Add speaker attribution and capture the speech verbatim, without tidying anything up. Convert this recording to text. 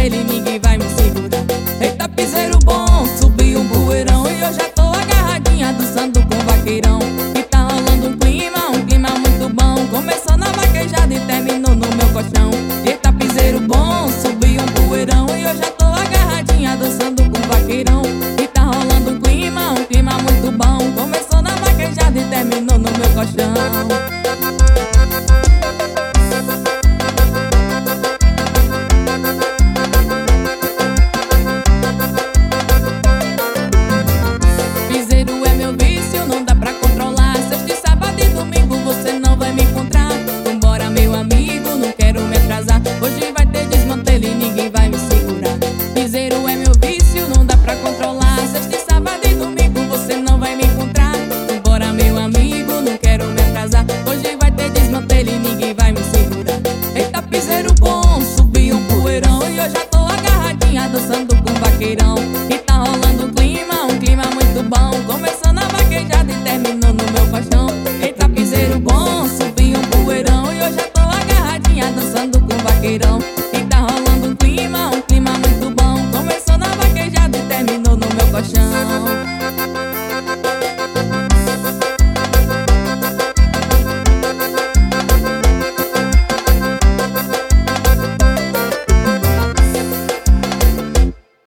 Speaker 1: desmantele, ninguém vai me segurar. Eita, piseiro bom, subi um poeirão e eu já tô agarradinha dançando com o vaqueirão. E tá rolando um clima, um clima muito bom. Começou na vaquejada e terminou no meu colchão. Eita, piseiro bom, subi um poeirão e eu já tô agarradinha dançando com o vaqueirão. E tá rolando um clima, um clima muito bom. Começou na vaquejada e terminou no meu colchão. Hoje vai ter desmantele, ninguém vai me segurar. Piseiro é meu vício, não dá pra controlar. Sexta, sábado e domingo você não vai me encontrar. Embora meu amigo, não quero me atrasar. Hoje vai ter desmantele, ninguém vai me segurar. Eita, piseiro bom, subi um poeirão e eu já tô agarradinha dançando com o vaqueirão. E tá rolando um clima, um clima muito bom. Começou na vaquejada e terminou no meu colchão. Eita, piseiro bom, subi um poeirão e eu já tô agarradinha dançando com o vaqueirão.